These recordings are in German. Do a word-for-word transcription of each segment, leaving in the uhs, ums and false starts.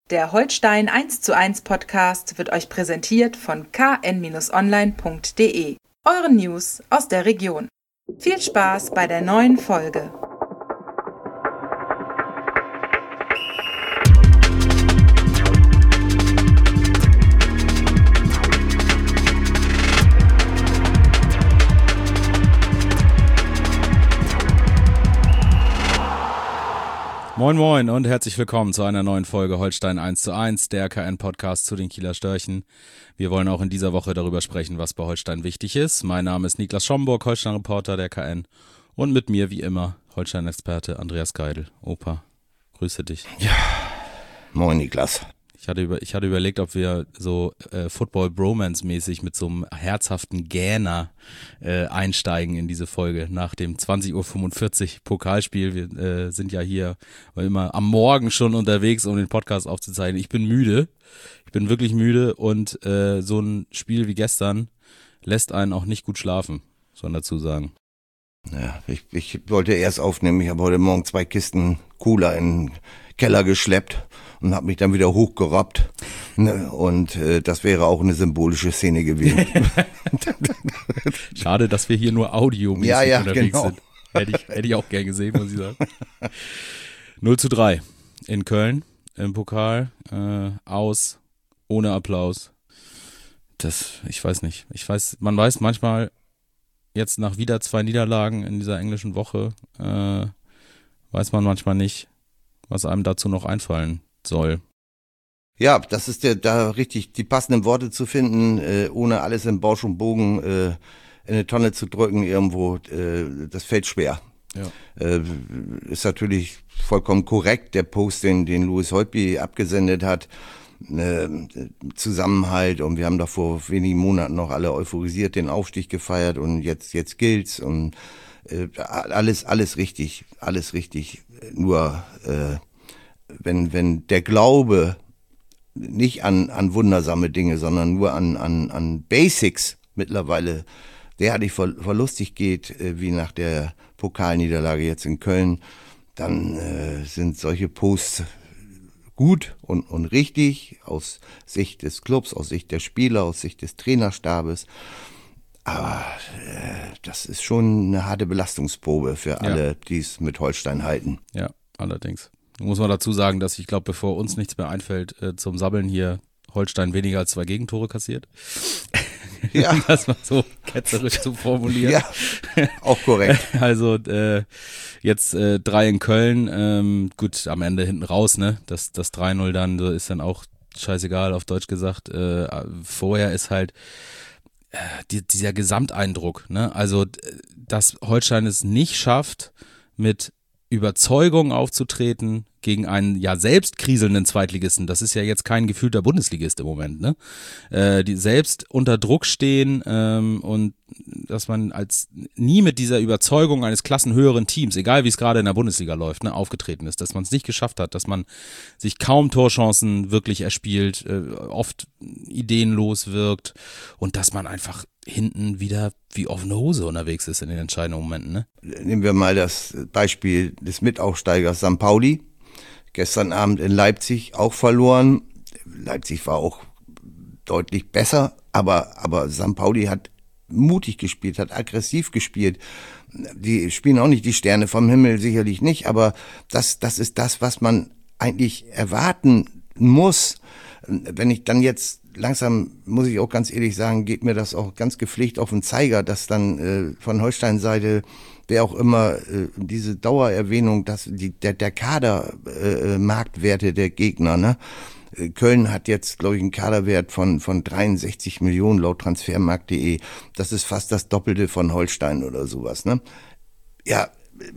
Der Holstein eins zu eins Podcast wird euch präsentiert von k n online punkt d e, euren News aus der Region. Viel Spaß bei der neuen Folge. Moin Moin und herzlich willkommen zu einer neuen Folge Holstein eins zu eins, der K N-Podcast zu den Kieler Störchen. Wir wollen auch in dieser Woche darüber sprechen, was bei Holstein wichtig ist. Mein Name ist Niklas Schomburg, Holstein-Reporter der K N, und mit mir wie immer Holstein-Experte Andreas Geidel. Opa, grüße dich. Ja, moin Niklas. Ich hatte, über, ich hatte überlegt, ob wir so äh, Football-Bromance-mäßig mit so einem herzhaften Gähner äh, einsteigen in diese Folge nach dem zwanzig Uhr fünfundvierzig Pokalspiel. Wir äh, sind ja hier immer am Morgen schon unterwegs, um den Podcast aufzuzeichnen. Ich bin müde, ich bin wirklich müde und äh, so ein Spiel wie gestern lässt einen auch nicht gut schlafen, soll man dazu sagen. Ja, ich, ich wollte erst aufnehmen, ich habe heute Morgen zwei Kisten Cola in den Keller geschleppt und habe mich dann wieder hochgerobbt. Ne, und äh, das wäre auch eine symbolische Szene gewesen. Schade, dass wir hier nur audiomäßig ja, ja, unterwegs genau. sind. Hätte ich, hätte ich auch gern gesehen, muss ich sagen. null zu drei in Köln im Pokal, äh, aus, ohne Applaus. Das, ich weiß nicht. Ich weiß, man weiß manchmal jetzt nach wieder zwei Niederlagen in dieser englischen Woche, äh, weiß man manchmal nicht, was einem dazu noch einfallen soll. Ja, das ist der, da richtig die passenden Worte zu finden, äh, ohne alles in Bausch und Bogen äh, in eine Tonne zu drücken irgendwo, äh, das fällt schwer. Ja. Äh, ist natürlich vollkommen korrekt, der Post, den, den Louis Holtby abgesendet hat, äh, Zusammenhalt, und wir haben da vor wenigen Monaten noch alle euphorisiert den Aufstieg gefeiert und jetzt, jetzt gilt's und äh, alles, alles richtig, alles richtig, nur äh, wenn, wenn der Glaube nicht an, an wundersame Dinge, sondern nur an, an, an Basics mittlerweile derartig ver, verlustig geht, äh, wie nach der Pokalniederlage jetzt in Köln, dann äh, sind solche Posts gut und, und richtig aus Sicht des Clubs, aus Sicht der Spieler, aus Sicht des Trainerstabes. Aber äh, das ist schon eine harte Belastungsprobe für alle, ja, die es mit Holstein halten. Ja, allerdings. Muss man dazu sagen, dass ich glaube, bevor uns nichts mehr einfällt, äh, zum Sabbeln hier Holstein weniger als zwei Gegentore kassiert. Ja. Das mal so ketzerisch zu formulieren. Ja, auch korrekt. Also äh, jetzt äh, drei in Köln, ähm, gut, am Ende hinten raus, ne? Das, das drei null dann so ist dann auch scheißegal, auf Deutsch gesagt. Äh, vorher ist halt äh, die, dieser Gesamteindruck, ne? Also, dass Holstein es nicht schafft, mit Überzeugung aufzutreten gegen einen ja selbst kriselnden Zweitligisten. Das ist ja jetzt kein gefühlter Bundesligist im Moment, ne? Äh, die selbst unter Druck stehen ähm, und dass man als nie mit dieser Überzeugung eines klassenhöheren Teams, egal wie es gerade in der Bundesliga läuft, ne, aufgetreten ist, dass man es nicht geschafft hat, dass man sich kaum Torchancen wirklich erspielt, äh, oft ideenlos wirkt und dass man einfach hinten wieder wie offene Hose unterwegs ist in den entscheidenden Momenten, ne? Nehmen wir mal das Beispiel des Mitaufsteigers Sankt Pauli. Gestern Abend in Leipzig auch verloren. Leipzig war auch deutlich besser, aber, aber Sankt Pauli hat mutig gespielt, hat aggressiv gespielt. Die spielen auch nicht die Sterne vom Himmel, sicherlich nicht, aber das, das ist das, was man eigentlich erwarten muss. Wenn ich dann jetzt langsam, muss ich auch ganz ehrlich sagen, geht mir das auch ganz gepflegt auf den Zeiger, dass dann äh, von Holstein-Seite, wer auch immer, äh, diese Dauererwähnung, dass die, der, der Kadermarktwerte äh, der Gegner, ne? Köln hat jetzt, glaube ich, einen Kaderwert von, von dreiundsechzig Millionen laut transfermarkt punkt de. Das ist fast das Doppelte von Holstein oder sowas, ne? Ja,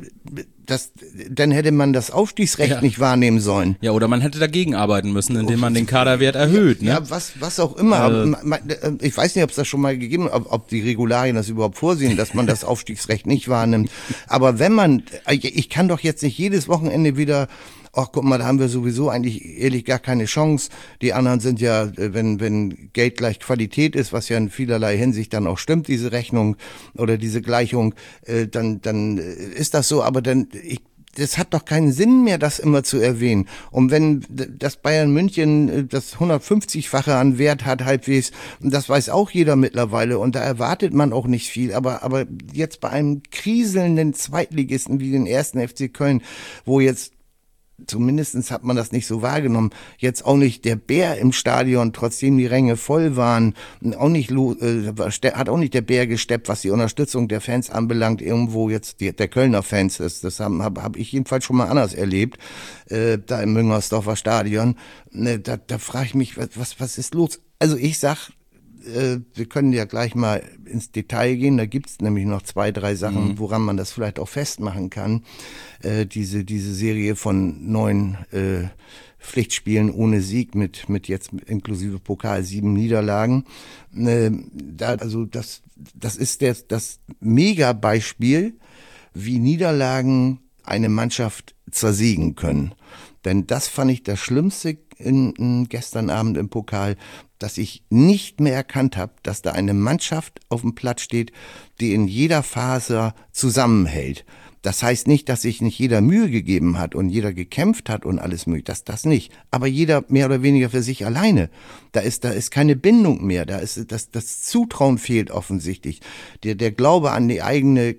das, dann hätte man das Aufstiegsrecht ja. nicht wahrnehmen sollen. Ja, oder man hätte dagegen arbeiten müssen, indem man den Kaderwert erhöht. Ne? Ja, was, was auch immer. Also, aber, ich weiß nicht, ob es das schon mal gegeben hat, ob, ob die Regularien das überhaupt vorsehen, dass man das Aufstiegsrecht nicht wahrnimmt. Aber wenn man, ich kann doch jetzt nicht jedes Wochenende wieder, ach guck mal, da haben wir sowieso eigentlich ehrlich gar keine Chance. Die anderen sind ja, wenn wenn Geld gleich Qualität ist, was ja in vielerlei Hinsicht dann auch stimmt, diese Rechnung oder diese Gleichung, äh, dann dann ist das so. Aber dann ich das hat doch keinen Sinn mehr, das immer zu erwähnen. Und wenn das Bayern München das hundertfünfzigfache an Wert hat halbwegs, das weiß auch jeder mittlerweile und da erwartet man auch nicht viel. Aber, aber jetzt bei einem kriselnden Zweitligisten wie den ersten F C Köln, wo jetzt zumindestens hat man das nicht so wahrgenommen, jetzt auch nicht der Bär im Stadion, trotzdem die Ränge voll waren, auch nicht äh, hat auch nicht der Bär gesteppt, was die Unterstützung der Fans anbelangt, irgendwo jetzt die, der Kölner Fans, das, das habe hab, hab ich jedenfalls schon mal anders erlebt, äh, da im Müngersdorfer Stadion, ne, da, da frage ich mich, was, was ist los? Also ich sag, wir können ja gleich mal ins Detail gehen, da gibt's nämlich noch zwei, drei Sachen, mhm. woran man das vielleicht auch festmachen kann. Äh, diese diese Serie von neun äh, Pflichtspielen ohne Sieg mit mit jetzt inklusive Pokal sieben Niederlagen. Äh, da, also das das ist der, das Mega-Beispiel, wie Niederlagen eine Mannschaft zersiegen können. Denn das fand ich das Schlimmste in, in gestern Abend im Pokal, dass ich nicht mehr erkannt habe, dass da eine Mannschaft auf dem Platz steht, die in jeder Phase zusammenhält. Das heißt nicht, dass sich nicht jeder Mühe gegeben hat und jeder gekämpft hat und alles mögliche, das, das nicht. Aber jeder mehr oder weniger für sich alleine. Da ist, da ist keine Bindung mehr, da ist, das, das Zutrauen fehlt offensichtlich. Der, der Glaube an die eigene,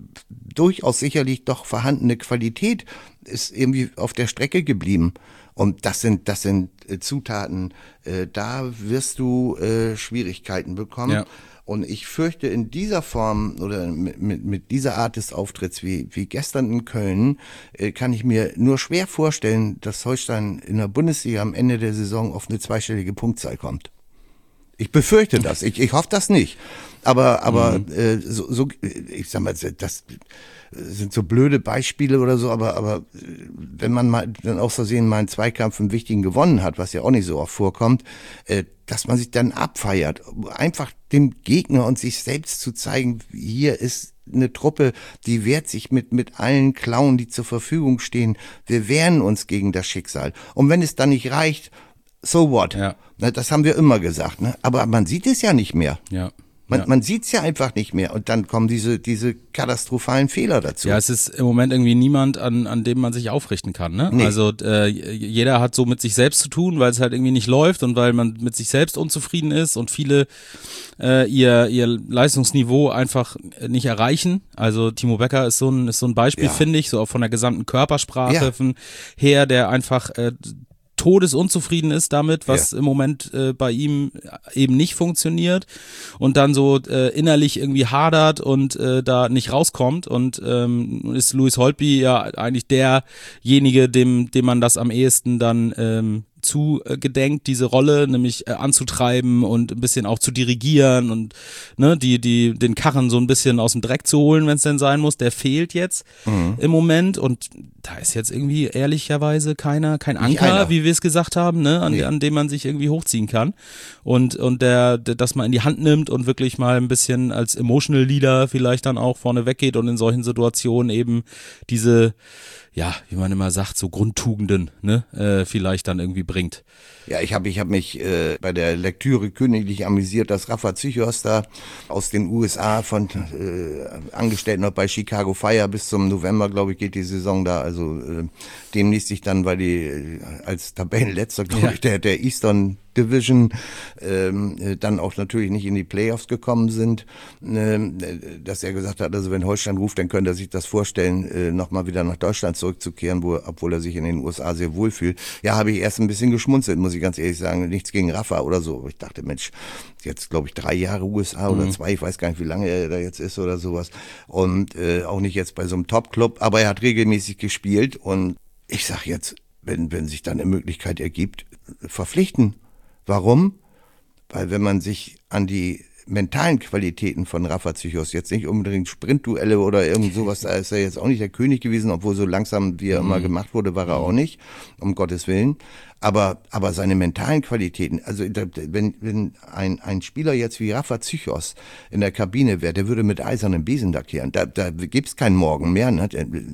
durchaus sicherlich doch vorhandene Qualität ist irgendwie auf der Strecke geblieben. Und das sind, das sind äh, Zutaten, äh, da wirst du äh, Schwierigkeiten bekommen. Ja. Und ich fürchte, in dieser Form oder mit, mit, mit dieser Art des Auftritts wie, wie gestern in Köln, äh, kann ich mir nur schwer vorstellen, dass Holstein in der Bundesliga am Ende der Saison auf eine zweistellige Punktzahl kommt. Ich befürchte das. Ich, ich hoffe das nicht. Aber, aber, mhm. äh, so, so, ich sag mal, das sind so blöde Beispiele oder so, aber, aber, wenn man mal, dann auch so sehen, mal einen Zweikampf im Wichtigen gewonnen hat, was ja auch nicht so oft vorkommt, äh, dass man sich dann abfeiert. Einfach dem Gegner und sich selbst zu zeigen, hier ist eine Truppe, die wehrt sich mit, mit allen Klauen, die zur Verfügung stehen. Wir wehren uns gegen das Schicksal. Und wenn es dann nicht reicht, so what? Ja. Das haben wir immer gesagt, ne? Aber man sieht es ja nicht mehr. Ja. Man, ja. man sieht es ja einfach nicht mehr und dann kommen diese diese katastrophalen Fehler dazu. Ja, es ist im Moment irgendwie niemand, an an dem man sich aufrichten kann. Ne? Nee. Also äh, jeder hat so mit sich selbst zu tun, weil es halt irgendwie nicht läuft und weil man mit sich selbst unzufrieden ist und viele äh, ihr ihr Leistungsniveau einfach nicht erreichen. Also Timo Becker ist so ein ist so ein Beispiel, ja. finde ich, so auch von der gesamten Körpersprache ja. her, der einfach äh, todesunzufrieden ist damit, was ja. im Moment äh, bei ihm eben nicht funktioniert und dann so äh, innerlich irgendwie hadert und äh, da nicht rauskommt und ähm, ist Louis Holtby ja eigentlich derjenige, dem dem man das am ehesten dann ähm, zugedenkt, diese Rolle, nämlich äh, anzutreiben und ein bisschen auch zu dirigieren und ne, die die den Karren so ein bisschen aus dem Dreck zu holen, wenn es denn sein muss, der fehlt jetzt mhm. im Moment und da ist jetzt irgendwie ehrlicherweise keiner, kein Anker, wie wir es gesagt haben, ne, an, nee. an dem man sich irgendwie hochziehen kann und und der, der das mal in die Hand nimmt und wirklich mal ein bisschen als Emotional Leader vielleicht dann auch vorne weggeht und in solchen Situationen eben diese, ja, wie man immer sagt, so Grundtugenden, ne, äh, vielleicht dann irgendwie bringt. Ja, ich habe ich hab mich äh, bei der Lektüre königlich amüsiert, dass Rafa Zychos da aus den U S A von äh, angestellt noch bei Chicago Fire bis zum November, glaube ich, geht die Saison da. Also äh, demnächst sich dann, weil die äh, als Tabellenletzter, glaube ja. ich, der der Eastern Division ähm, dann auch natürlich nicht in die Playoffs gekommen sind, ähm, dass er gesagt hat, also wenn Holstein ruft, dann könnte er sich das vorstellen, äh, nochmal wieder nach Deutschland zurückzukehren, wo, obwohl er sich in den U S A sehr wohl fühlt. Ja, habe ich erst ein bisschen geschmunzelt, muss ich ganz ehrlich sagen, nichts gegen Rafa oder so. Ich dachte, Mensch, jetzt glaube ich drei Jahre U S A mhm. oder zwei, ich weiß gar nicht, wie lange er da jetzt ist oder sowas und äh, auch nicht jetzt bei so einem Top-Club, aber er hat regelmäßig gespielt und ich sag jetzt, wenn, wenn sich dann eine Möglichkeit ergibt, verpflichten. Warum? Weil wenn man sich an die mentalen Qualitäten von Rafa Zychos, jetzt nicht unbedingt Sprintduelle oder irgend sowas, da ist er jetzt auch nicht der König gewesen, obwohl so langsam, wie er mhm. immer gemacht wurde, war er auch nicht, um Gottes Willen. Aber, aber seine mentalen Qualitäten, also wenn, wenn ein, ein Spieler jetzt wie Rafa Zychos in der Kabine wäre, der würde mit eisernem Besen lackieren. Da, da gibt's keinen Morgen mehr. Ne?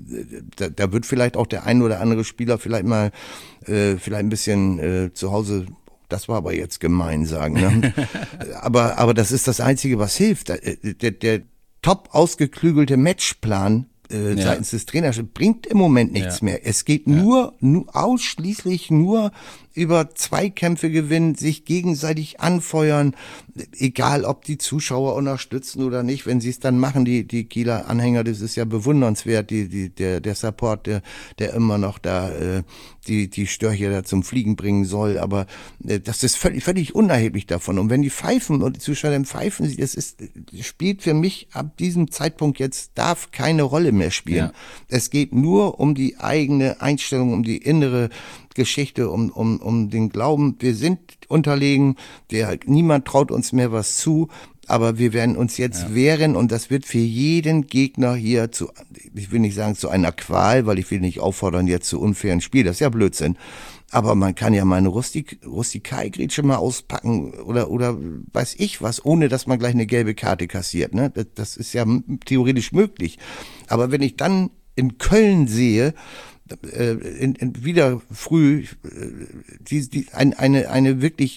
Da, da wird vielleicht auch der ein oder andere Spieler vielleicht mal, äh, vielleicht ein bisschen äh, zu Hause. Das war aber jetzt gemein sagen. Ne? aber, aber das ist das Einzige, was hilft. Der, der, der top ausgeklügelte Matchplan äh, Ja. seitens des Trainers bringt im Moment nichts Ja. mehr. Es geht nur, nur ausschließlich nur über Zweikämpfe gewinnen, sich gegenseitig anfeuern, egal ob die Zuschauer unterstützen oder nicht, wenn sie es dann machen, die die Kieler Anhänger, das ist ja bewundernswert, die die der der Support, der der immer noch da äh, die die Störche da zum Fliegen bringen soll, aber äh, das ist völlig völlig unerheblich davon. Und wenn die pfeifen und die Zuschauer dann pfeifen, das ist spielt für mich ab diesem Zeitpunkt jetzt darf keine Rolle mehr spielen. Ja. Es geht nur um die eigene Einstellung, um die innere Geschichte, um, um, um den Glauben, wir sind unterlegen, der, niemand traut uns mehr was zu, aber wir werden uns jetzt ja. wehren und das wird für jeden Gegner hier zu, ich will nicht sagen zu einer Qual, weil ich will nicht auffordern jetzt zu unfairen Spiel, das ist ja Blödsinn. Aber man kann ja mal eine Rustik, Rustikalgrätsche mal auspacken oder, oder weiß ich was, ohne dass man gleich eine gelbe Karte kassiert, ne? Das, das ist ja theoretisch möglich. Aber wenn ich dann in Köln sehe, In, in wieder früh die, die, ein, eine eine wirklich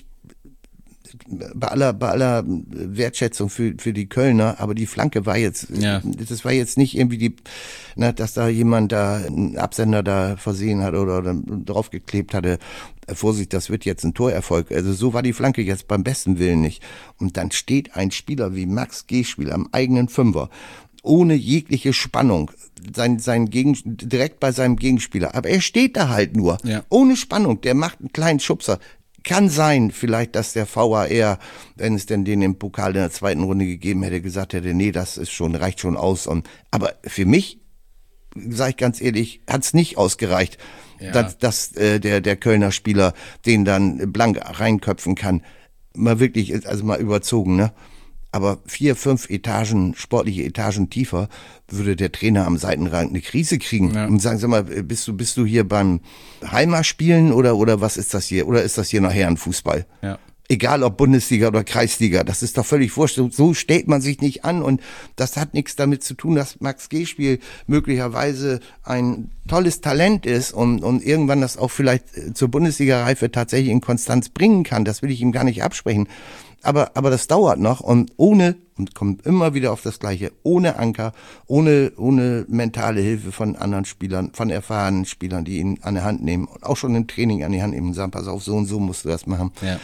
bei aller bei aller Wertschätzung für für die Kölner, aber die Flanke war jetzt ja. das war jetzt nicht irgendwie die, na, dass da jemand da einen Absender da versehen hat oder, oder draufgeklebt hatte. Vorsicht, das wird jetzt ein Torerfolg. Also so war die Flanke jetzt beim besten Willen nicht. Und dann steht ein Spieler wie Max Geschwiel am eigenen Fünfer ohne jegliche Spannung, sein, sein Gegen, direkt bei seinem Gegenspieler. Aber er steht da halt nur, ja. ohne Spannung. Der macht einen kleinen Schubser. Kann sein, vielleicht, dass der V A R, wenn es denn den im Pokal in der zweiten Runde gegeben hätte, gesagt hätte, nee, das ist schon, reicht schon aus. Und, aber für mich, sage ich ganz ehrlich, hat's nicht ausgereicht, ja. dass, dass äh, der, der Kölner Spieler den dann blank reinköpfen kann. Mal wirklich, also mal überzogen, ne? Aber vier, fünf Etagen, sportliche Etagen tiefer, würde der Trainer am Seitenrand eine Krise kriegen. Ja. Und sagen, sag mal, bist du, bist du hier beim Heimatspielen oder, oder was ist das hier? Oder ist das hier noch Herrenfußball? Ja. Egal ob Bundesliga oder Kreisliga, das ist doch völlig wurscht. So stellt man sich nicht an und das hat nichts damit zu tun, dass Max Geschwiel möglicherweise ein tolles Talent ist und, und irgendwann das auch vielleicht zur Bundesliga-Reife tatsächlich in Konstanz bringen kann. Das will ich ihm gar nicht absprechen. Aber, aber das dauert noch und ohne, und kommt immer wieder auf das Gleiche, ohne Anker, ohne, ohne mentale Hilfe von anderen Spielern, von erfahrenen Spielern, die ihn an die Hand nehmen und auch schon im Training an die Hand nehmen und sagen, pass auf, so und so musst du das machen. Ja.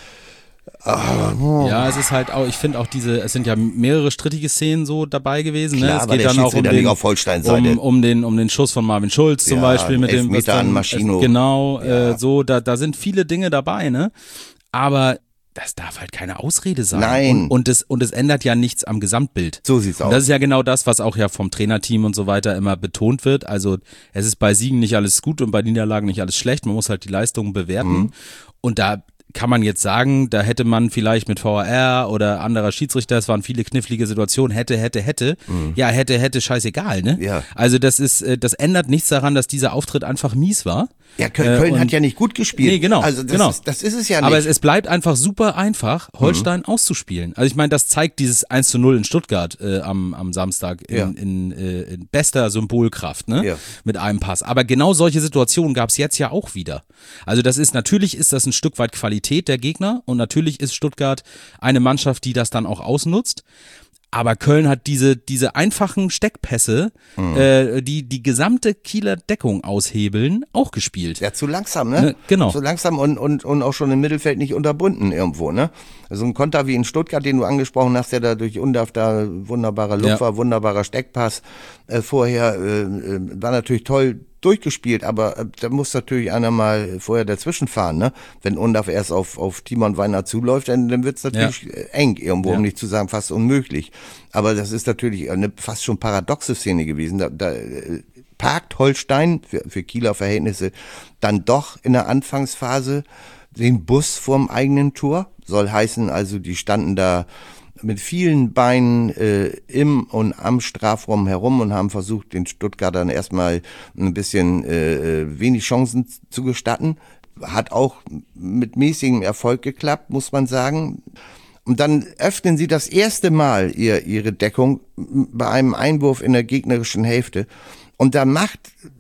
Oh. Ja, es ist halt auch, ich finde auch diese, es sind ja mehrere strittige Szenen so dabei gewesen. Klar, ne? Es aber geht der dann auch um den, auf Holstein-Seite. Um, um den, um den Schuss von Marvin Schulz zum ja, Beispiel mit dem, was Meter dann, an Maschino. Genau, ja. äh, so, da, da sind viele Dinge dabei, ne? Aber das darf halt keine Ausrede sein. Nein. Und, und, es, und es ändert ja nichts am Gesamtbild. So sieht's aus. Und das ist ja genau das, was auch ja vom Trainerteam und so weiter immer betont wird. Also es ist bei Siegen nicht alles gut und bei Niederlagen nicht alles schlecht. Man muss halt die Leistungen bewerten. Mhm. Und da kann man jetzt sagen, da hätte man vielleicht mit V A R oder anderer Schiedsrichter, es waren viele knifflige Situationen, hätte, hätte, hätte. Mhm. Ja, hätte, hätte, scheißegal, ne? Ja. Also das ist, das ändert nichts daran, dass dieser Auftritt einfach mies war. Ja, Köln, Köln äh, hat ja nicht gut gespielt. Nee, genau. Also das, genau. Ist, das ist es ja nicht. Aber es, es bleibt einfach super einfach, Holstein mhm. auszuspielen. Also ich meine, das zeigt dieses eins zu null in Stuttgart äh, am, am Samstag in, ja. in, in, in bester Symbolkraft, ne? Ja. Mit einem Pass. Aber genau solche Situationen gab es jetzt ja auch wieder. Also das ist, natürlich ist das ein Stück weit Qualität der Gegner und natürlich ist Stuttgart eine Mannschaft, die das dann auch ausnutzt. Aber Köln hat diese diese einfachen Steckpässe, mhm. äh, die die gesamte Kieler Deckung aushebeln, auch gespielt. Ja, zu langsam, ne? ne genau. Zu langsam und, und, und auch schon im Mittelfeld nicht unterbunden irgendwo, ne? Also ein Konter wie in Stuttgart, den du angesprochen hast, der da durch Undaf da wunderbarer Lupfer, ja. wunderbarer Steckpass äh, vorher, äh, war natürlich toll durchgespielt, aber äh, da muss natürlich einer mal vorher dazwischen fahren, ne? Wenn Undaf erst auf, auf Timon Weiner zuläuft, dann, dann wird's natürlich ja. eng irgendwo, ja. um nicht zu sagen fast unmöglich. Aber das ist natürlich eine fast schon paradoxe Szene gewesen. Da, da äh, parkt Holstein für, für Kieler Verhältnisse dann doch in der Anfangsphase den Bus vorm eigenen Tor. Soll heißen, also die standen da mit vielen Beinen äh, im und am Strafraum herum und haben versucht, den Stuttgartern erstmal ein bisschen äh, wenig Chancen zu gestatten. Hat auch mit mäßigem Erfolg geklappt, muss man sagen. Und dann öffnen sie das erste Mal ihr, ihre Deckung bei einem Einwurf in der gegnerischen Hälfte. Und da macht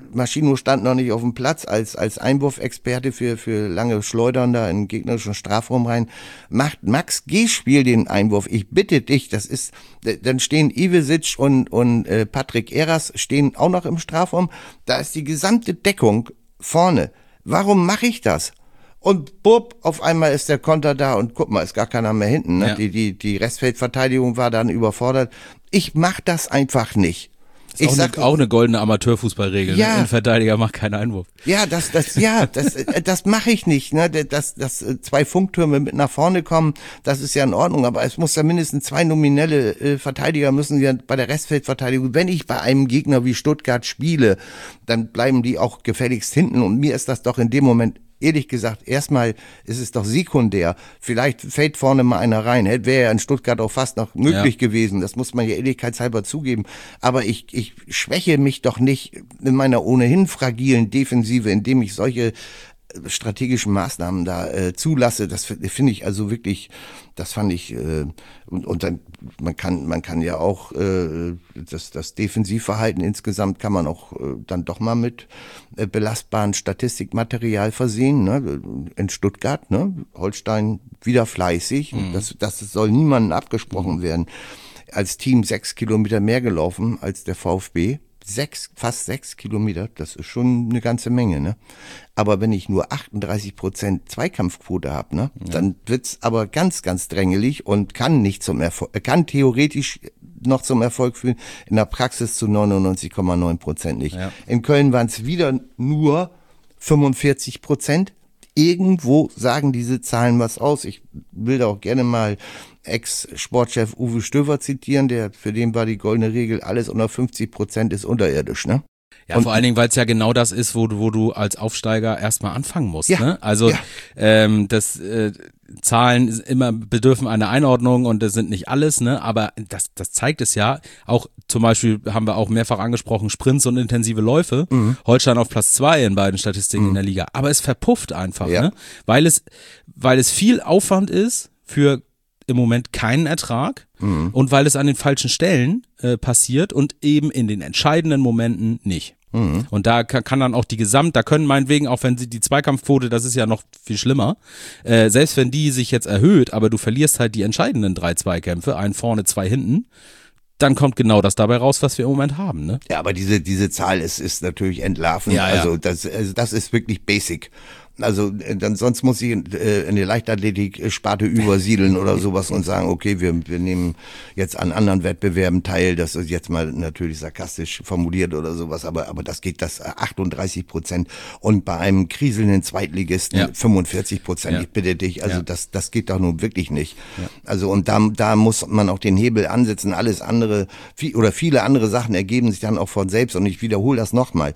Maschino stand noch nicht auf dem Platz als als Einwurfexperte für für lange Schleudern da in den gegnerischen Strafraum rein. Macht Max, geh, spiel den Einwurf. Ich bitte dich, das ist, dann stehen Ivesic und und äh, Patrick Eras stehen auch noch im Strafraum. Da ist die gesamte Deckung vorne. Warum mache ich das? Und bupp, auf einmal ist der Konter da und guck mal, ist gar keiner mehr hinten. Ne? Ja. Die die die Restfeldverteidigung war dann überfordert. Ich mach das einfach nicht. Ist Ich auch, sag, eine, auch eine goldene Amateurfußballregel. Ja. Ne? Ein Verteidiger macht keinen Einwurf. Ja, das, das, ja, das, das mache ich nicht. Ne, dass, dass zwei Funktürme mit nach vorne kommen, das ist ja in Ordnung. Aber es muss ja mindestens zwei nominelle äh, Verteidiger müssen ja bei der Restfeldverteidigung. Wenn ich bei einem Gegner wie Stuttgart spiele, dann bleiben die auch gefälligst hinten. Und mir ist das doch in dem Moment, ehrlich gesagt, erstmal ist es doch sekundär. Vielleicht fällt vorne mal einer rein. Wäre ja in Stuttgart auch fast noch möglich Ja. gewesen. Das muss man ja ehrlichkeitshalber zugeben. Aber ich, ich schwäche mich doch nicht in meiner ohnehin fragilen Defensive, indem ich solche strategischen Maßnahmen da äh, zulasse. Das finde ich also wirklich, das fand ich, äh, und, und dann, man kann, man kann ja auch äh, das, das Defensivverhalten insgesamt kann man auch äh, dann doch mal mit äh, belastbaren Statistikmaterial versehen. Ne? In Stuttgart, ne? Holstein wieder fleißig. Mhm. Das, das soll niemandem abgesprochen mhm. werden. Als Team sechs Kilometer mehr gelaufen als der VfB. Sechs, fast sechs Kilometer, das ist schon eine ganze Menge, ne? Aber wenn ich nur achtunddreißig Prozent Zweikampfquote habe, ne, ja. dann wird's aber ganz, ganz drängelig und kann nicht zum Erfolg, kann theoretisch noch zum Erfolg führen, in der Praxis zu neunundneunzig Komma neun Prozent nicht. Ja. In Köln waren es wieder nur fünfundvierzig Prozent. Irgendwo sagen diese Zahlen was aus. Ich will da auch gerne mal Ex-Sportchef Uwe Stöver zitieren, der, für den war die goldene Regel, alles unter fünfzig Prozent ist unterirdisch, ne? Ja, und, vor allen Dingen, weil es ja genau das ist, wo du, wo du als Aufsteiger erstmal anfangen musst. Ja, ne? Also ja. ähm, das äh, Zahlen immer bedürfen einer Einordnung und das sind nicht alles, ne? Aber das, das zeigt es ja. Auch zum Beispiel haben wir auch mehrfach angesprochen, Sprints und intensive Läufe. Mhm. Holstein auf Platz zwei in beiden Statistiken mhm. in der Liga. Aber es verpufft einfach, ja. ne? Weil es, weil es viel Aufwand ist für im Moment keinen Ertrag mhm. und weil es an den falschen Stellen äh, passiert und eben in den entscheidenden Momenten nicht. Mhm. Und da kann, kann dann auch die Gesamt, da können meinetwegen, auch wenn sie die Zweikampfquote, das ist ja noch viel schlimmer, äh, selbst wenn die sich jetzt erhöht, aber du verlierst halt die entscheidenden drei Zweikämpfe, einen vorne, zwei hinten, dann kommt genau das dabei raus, was wir im Moment haben, ne? Ja, aber diese diese Zahl ist ist natürlich entlarvend. Ja, ja. Also das also das ist wirklich basic. Also dann sonst muss ich äh, in die Leichtathletik-Sparte übersiedeln oder sowas und sagen, okay, wir wir nehmen jetzt an anderen Wettbewerben teil. Das ist jetzt mal natürlich sarkastisch formuliert oder sowas, aber aber das geht das achtunddreißig Prozent und bei einem kriselnden Zweitligisten ja. fünfundvierzig Prozent. Ja. Ich bitte dich, also ja. das das geht doch nun wirklich nicht. Ja. Also und da da muss man auch den Hebel ansetzen. Alles andere viel, oder viele andere Sachen ergeben sich dann auch von selbst. Und ich wiederhole das nochmal: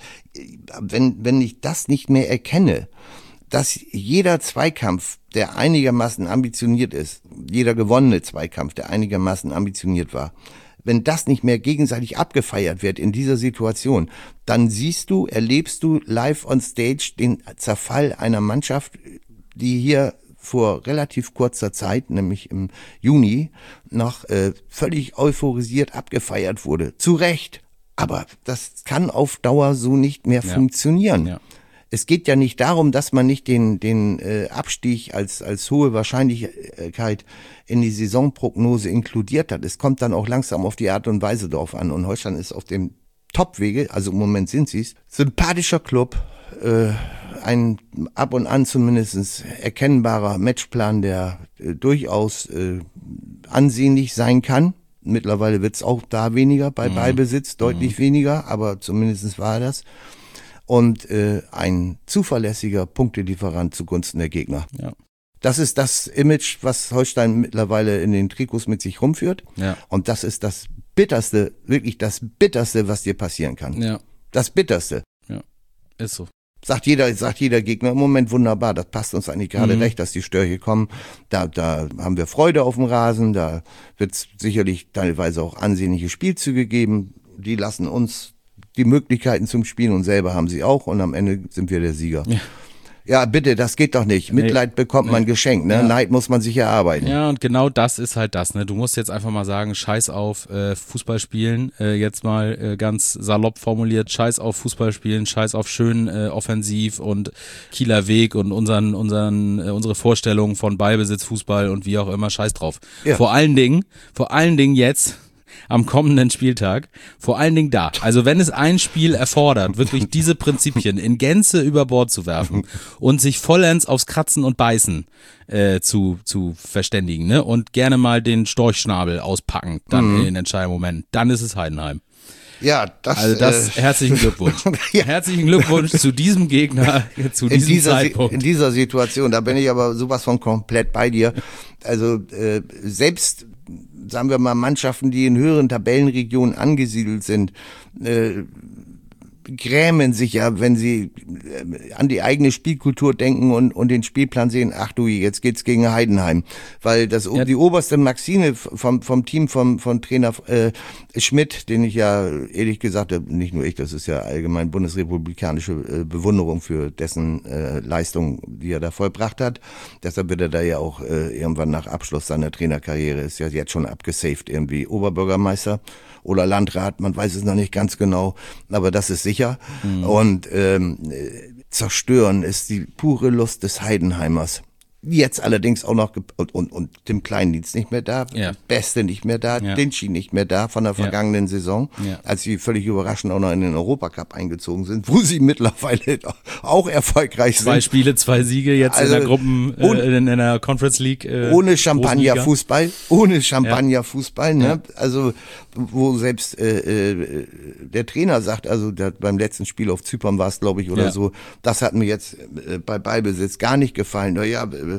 Wenn wenn ich das nicht mehr erkenne, dass jeder Zweikampf, der einigermaßen ambitioniert ist, jeder gewonnene Zweikampf, der einigermaßen ambitioniert war, wenn das nicht mehr gegenseitig abgefeiert wird in dieser Situation, dann siehst du, erlebst du live on stage den Zerfall einer Mannschaft, die hier vor relativ kurzer Zeit, nämlich im Juni, noch äh, völlig euphorisiert abgefeiert wurde. Zu Recht. Aber das kann auf Dauer so nicht mehr ja. funktionieren. Ja. Es geht ja nicht darum, dass man nicht den den äh, Abstieg als als hohe Wahrscheinlichkeit in die Saisonprognose inkludiert hat. Es kommt dann auch langsam auf die Art und Weise drauf an. Und Holstein ist auf dem Top-Wege, also im Moment sind sie es. Sympathischer Club, äh, ein ab und an zumindest erkennbarer Matchplan, der äh, durchaus äh, ansehnlich sein kann. Mittlerweile wird es auch da weniger, bei mhm. Ballbesitz deutlich mhm. weniger, aber zumindest war das. Und äh, ein zuverlässiger Punktelieferant zugunsten der Gegner. Ja. Das ist das Image, was Holstein mittlerweile in den Trikots mit sich rumführt. Ja. Und das ist das Bitterste, wirklich das Bitterste, was dir passieren kann. Ja. Das Bitterste. Ja, ist so. Sagt jeder, sagt jeder Gegner im Moment wunderbar, das passt uns eigentlich gerade mhm. recht, dass die Störche kommen. Da, da haben wir Freude auf dem Rasen, da wird es sicherlich teilweise auch ansehnliche Spielzüge geben. Die lassen uns die Möglichkeiten zum Spielen und selber haben sie auch und am Ende sind wir der Sieger. Ja. Ja, bitte, das geht doch nicht. Mitleid nee, bekommt nee. man geschenkt, ne? Ja. Neid muss man sich erarbeiten. Ja, und genau das ist halt das, ne? Du musst jetzt einfach mal sagen, scheiß auf äh, Fußball spielen, äh, jetzt mal äh, ganz salopp formuliert, scheiß auf Fußball spielen, scheiß auf schön äh, offensiv und Kieler Weg und unseren, unseren, äh, unsere Vorstellungen von Ballbesitz, Fußball und wie auch immer, scheiß drauf. Ja. Vor allen Dingen, vor allen Dingen jetzt, am kommenden Spieltag, vor allen Dingen da. Also wenn es ein Spiel erfordert, wirklich diese Prinzipien in Gänze über Bord zu werfen und sich vollends aufs Kratzen und Beißen äh, zu zu verständigen, ne? Und gerne mal den Storchschnabel auspacken, dann mhm. in den entscheidenden Moment, dann ist es Heidenheim. Ja, das, also das, äh, herzlichen Glückwunsch. ja. Herzlichen Glückwunsch zu diesem Gegner, zu diesem in dieser, Zeitpunkt. In dieser Situation, da bin ich aber sowas von komplett bei dir. Also äh, selbst, sagen wir mal, Mannschaften, die in höheren Tabellenregionen angesiedelt sind, äh, grämen sich ja, wenn sie äh, an die eigene Spielkultur denken und, und den Spielplan sehen, ach du, jetzt geht's gegen Heidenheim. Weil das ja. die oberste Maxime vom, vom Team vom, von Trainer äh, Schmidt, den ich ja ehrlich gesagt, nicht nur ich, das ist ja allgemein bundesrepublikanische äh, Bewunderung für dessen äh, Leistung, die er da vollbracht hat. Deshalb wird er da ja auch äh, irgendwann nach Abschluss seiner Trainerkarriere, ist ja jetzt schon abgesaved, irgendwie Oberbürgermeister oder Landrat, man weiß es noch nicht ganz genau, aber das ist sicher. Mhm. Und ähm, zerstören ist die pure Lust des Heidenheimers. Jetzt allerdings auch noch, und, und, und Tim Kleindienst nicht mehr da, ja. Beste nicht mehr da, ja. Dinschi nicht mehr da von der vergangenen ja. Saison, ja. als sie völlig überraschend auch noch in den Europacup eingezogen sind, wo sie mittlerweile auch erfolgreich sind. Zwei Spiele, zwei Siege jetzt also in der Gruppen, äh, ohne, in, in der Conference League. Äh, ohne Champagner-Fußball, ohne Champagner-Fußball, ne? Ja. Also, wo selbst äh, äh, der Trainer sagt, also der, beim letzten Spiel auf Zypern war es, glaube ich, oder ja. so, das hat mir jetzt äh, bei Ballbesitz gar nicht gefallen. Naja, äh,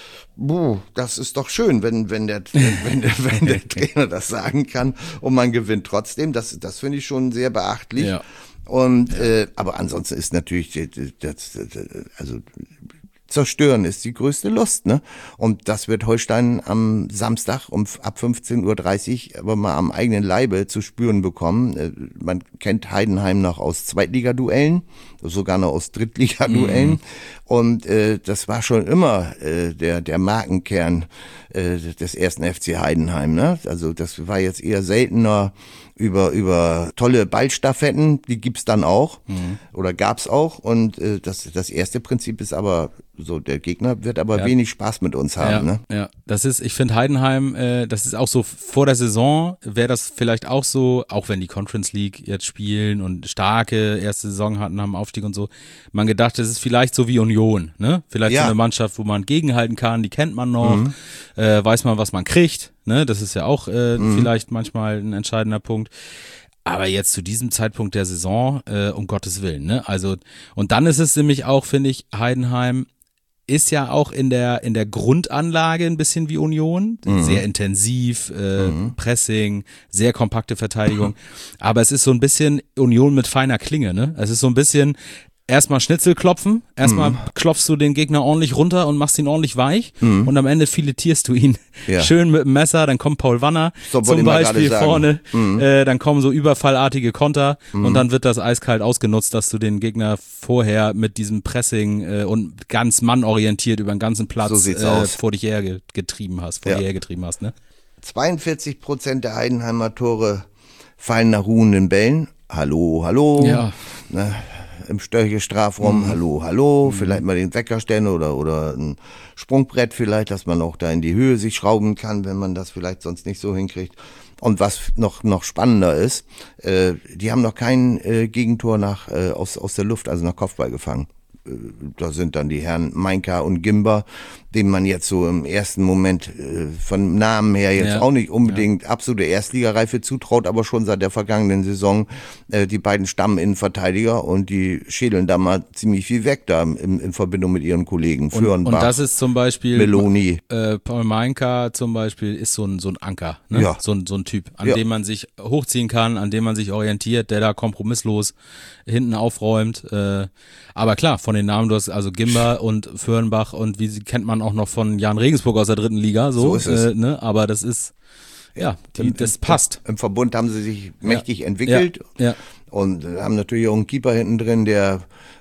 Buh, das ist doch schön, wenn wenn der wenn der, wenn der Trainer das sagen kann und man gewinnt trotzdem. Das das finde ich schon sehr beachtlich. Ja. Und ja. Äh, aber ansonsten ist natürlich das, das, also zerstören ist die größte Lust, ne? Und das wird Holstein am Samstag um ab fünfzehn Uhr dreißig aber mal am eigenen Leibe zu spüren bekommen. Man kennt Heidenheim noch aus Zweitligaduellen, sogar noch aus Drittligaduellen. Mhm. Und äh, das war schon immer äh, der der Markenkern äh, des ersten F C Heidenheim, ne? Also das war jetzt eher seltener über über tolle Ballstaffetten, die gibt's dann auch mhm. oder gab's auch. Und äh, das das erste Prinzip ist aber so, der Gegner wird aber ja. wenig Spaß mit uns haben, ja, ne? Ja, das ist, ich finde Heidenheim, äh, das ist auch so, vor der Saison wäre das vielleicht auch so, auch wenn die Conference League jetzt spielen und starke erste Saison hatten, haben Aufstieg und so, man gedacht, das ist vielleicht so wie Union, ne? Vielleicht ja. so eine Mannschaft, wo man gegenhalten kann, die kennt man noch, mhm. äh, weiß man, was man kriegt, ne? Das ist ja auch äh, mhm. vielleicht manchmal ein entscheidender Punkt. Aber jetzt zu diesem Zeitpunkt der Saison, äh, um Gottes Willen, ne? Also, und dann ist es nämlich auch, finde ich, Heidenheim ist ja auch in der in der Grundanlage ein bisschen wie Union, mhm. sehr intensiv, äh, mhm. Pressing, sehr kompakte Verteidigung, aber es ist so ein bisschen Union mit feiner Klinge, ne? Es ist so ein bisschen erstmal Schnitzel klopfen, erstmal mhm. klopfst du den Gegner ordentlich runter und machst ihn ordentlich weich mhm. und am Ende filetierst du ihn ja. schön mit dem Messer, dann kommt Paul Wanner so, zum Beispiel vorne, mhm. äh, dann kommen so überfallartige Konter mhm. und dann wird das eiskalt ausgenutzt, dass du den Gegner vorher mit diesem Pressing äh, und ganz mannorientiert über den ganzen Platz so äh, vor dich hergetrieben hast, vor ja. dir hergetrieben hast, ne? zweiundvierzig Prozent der Heidenheimer Tore fallen nach ruhenden Bällen. Hallo, hallo. Ja. Ne? Im Störche Strafraum, mhm. hallo, hallo, mhm. vielleicht mal den Wecker stellen oder, oder ein Sprungbrett vielleicht, dass man auch da in die Höhe sich schrauben kann, wenn man das vielleicht sonst nicht so hinkriegt. Und was noch noch spannender ist, äh, die haben noch kein äh, Gegentor nach äh, aus aus der Luft, also nach Kopfball gefangen. Äh, da sind dann die Herren Meinka und Gimber, denen man jetzt so im ersten Moment äh, von Namen her jetzt ja. auch nicht unbedingt ja. absolute Erstligareife zutraut, aber schon seit der vergangenen Saison äh, die beiden Stamminnenverteidiger und die schädeln da mal ziemlich viel weg da in, in Verbindung mit ihren Kollegen. Und, und das ist zum Beispiel Meloni. Äh, Paul Meinka zum Beispiel ist so ein so ein Anker, ne? ja. so, ein, so ein Typ, an ja. dem man sich hochziehen kann, an dem man sich orientiert, der da kompromisslos hinten aufräumt. Äh, aber klar, von den Namen, du hast also Gimber und Föhrenbach und wie sie kennt man auch noch von Jan Regensburg aus der dritten Liga, so, so ist es. Äh, ne? Aber das ist, ja, die, Im, das im, passt. Im Verbund haben sie sich mächtig ja. entwickelt ja. Ja. und haben natürlich auch einen Keeper hinten drin, der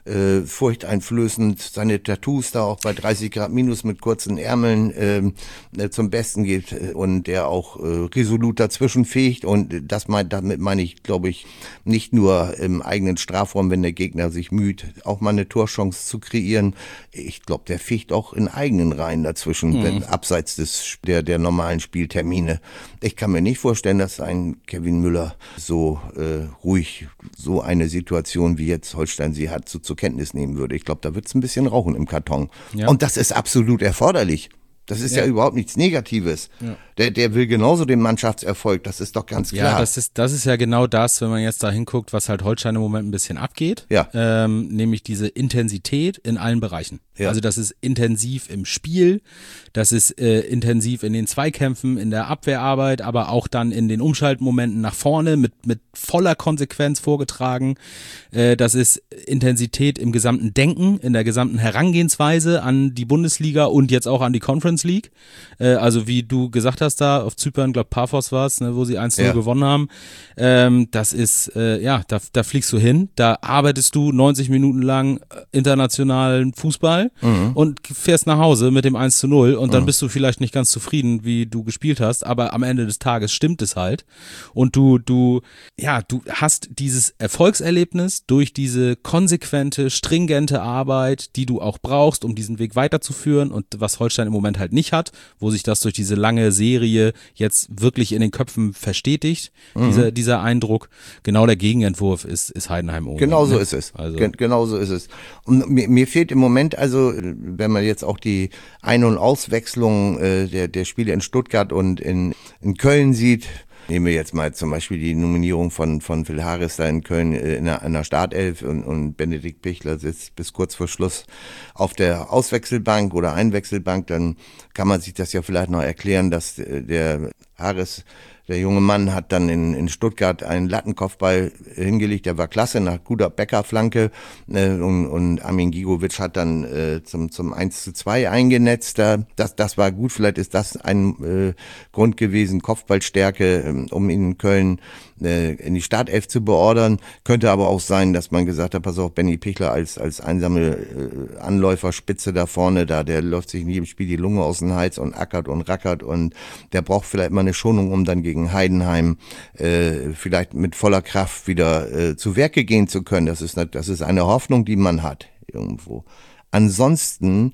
äh, furchteinflößend seine Tattoos da auch bei dreißig Grad minus mit kurzen Ärmeln ähm, äh, zum Besten gibt und der auch äh, resolut dazwischen fegt. Und das mein, damit meine ich, glaube ich, nicht nur im eigenen Strafraum, wenn der Gegner sich müht, auch mal eine Torchance zu kreieren. Ich glaube, der fegt auch in eigenen Reihen dazwischen, mhm. wenn, abseits des der, der normalen Spieltermine. Ich kann mir nicht vorstellen, dass ein Kevin Müller so äh, ruhig so eine Situation, wie jetzt Holstein sie hat, so zur Kenntnis nehmen würde. Ich glaube, da wird es ein bisschen rauchen im Karton. Ja. Und das ist absolut erforderlich. Das ist ja, ja überhaupt nichts Negatives. Ja. Der, der will genauso den Mannschaftserfolg, das ist doch ganz klar. Ja, das ist, das ist ja genau das, wenn man jetzt da hinguckt, was halt Holstein im Moment ein bisschen abgeht. Ja. Ähm, nämlich diese Intensität in allen Bereichen. Ja. Also das ist intensiv im Spiel, das ist äh, intensiv in den Zweikämpfen, in der Abwehrarbeit, aber auch dann in den Umschaltmomenten nach vorne mit, mit voller Konsequenz vorgetragen. Äh, das ist Intensität im gesamten Denken, in der gesamten Herangehensweise an die Bundesliga und jetzt auch an die Conference League. Äh, also wie du gesagt hast da auf Zypern, glaube Paphos war es, ne, wo sie eins zu null ja. gewonnen haben. Ähm, das ist, äh, ja, da, da fliegst du hin, da arbeitest du neunzig Minuten lang internationalen Fußball mhm. und fährst nach Hause mit dem eins zu null und dann mhm. bist du vielleicht nicht ganz zufrieden, wie du gespielt hast, aber am Ende des Tages stimmt es halt und du, du, ja, du hast dieses Erfolgserlebnis durch diese konsequente, stringente Arbeit, die du auch brauchst, um diesen Weg weiterzuführen und was Holstein im Moment halt nicht hat, wo sich das durch diese lange Serie jetzt wirklich in den Köpfen verstetigt, mhm. dieser, dieser Eindruck. Genau der Gegenentwurf ist, ist Heidenheim oben. Genau so ne? ist es. Also. Gen- genau so ist es. Und mir, mir fehlt im Moment also, wenn man jetzt auch die Ein- und Auswechslung äh, der, der Spiele in Stuttgart und in, in Köln sieht, nehmen wir jetzt mal zum Beispiel die Nominierung von, von Phil Harris da in Köln in der, in der Startelf und, und Benedikt Pichler sitzt bis kurz vor Schluss auf der Auswechselbank oder Einwechselbank, dann kann man sich das ja vielleicht noch erklären, dass der Harris, der junge Mann, hat dann in, in Stuttgart einen Lattenkopfball hingelegt, der war klasse, nach guter Bäckerflanke äh, und, und Armin Gigovic hat dann äh, zum, zum eins zu zwei eingenetzt. Da, das, das war gut, vielleicht ist das ein äh, Grund gewesen, Kopfballstärke, äh, um ihn in Köln äh, in die Startelf zu beordern. Könnte aber auch sein, dass man gesagt hat, pass auf, Benny Pichler als, als einsame äh, Anläuferspitze da vorne, da der läuft sich in jedem Spiel die Lunge aus dem Hals und ackert und rackert und der braucht vielleicht mal eine Schonung, um dann gegen Heidenheim äh, vielleicht mit voller Kraft wieder äh, zu Werke gehen zu können. Das ist, das ist eine Hoffnung, die man hat irgendwo. Ansonsten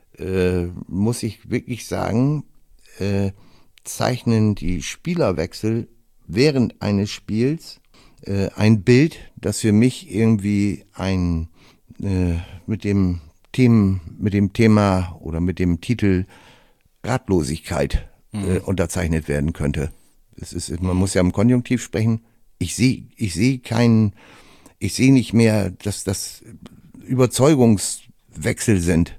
äh, muss ich wirklich sagen, äh, zeichnen die Spielerwechsel während eines Spiels äh, ein Bild, das für mich irgendwie ein äh, mit dem Themen, mit dem Thema oder mit dem Titel Ratlosigkeit mhm. äh, unterzeichnet werden könnte. Es ist, man muss ja im Konjunktiv sprechen. Ich sehe, ich sehe keinen, ich sehe nicht mehr, dass das Überzeugungswechsel sind.